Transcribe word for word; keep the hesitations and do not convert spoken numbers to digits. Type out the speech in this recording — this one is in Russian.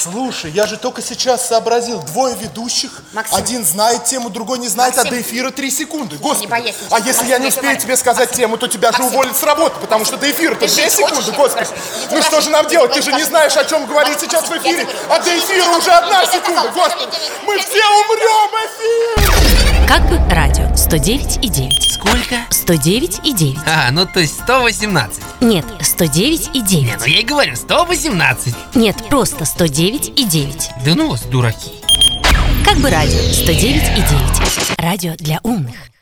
Слушай, я же только сейчас сообразил. Двое ведущих. Максим. Один знает тему, другой не знает, Максим. а до эфира три секунды. Господи. Не боясь, а если Максим, я не я успею говорю. тебе сказать Максим. тему, то тебя же Максим. уволят с работы, потому что до эфира-то Ты две жить секунды, хочешь? господи. Я Ну тебя что же нам делать? Ты же не знаешь, о чем говорить Максим, сейчас в я эфире. тебе говорю. А до эфира уже одна Я тебе секунда, сказала, господи. я тебе- Мы я все умрем, эфир! Как бы радио сто девять и девять. Сколько? сто девять и девять. А, ну то есть сто восемнадцать. Нет, сто девять и Не, девять. ну я и говорю, сто восемнадцать. Нет, просто сто девять и девять. Да ну вас, дураки. Как бы радио сто девять и девять. Радио для умных.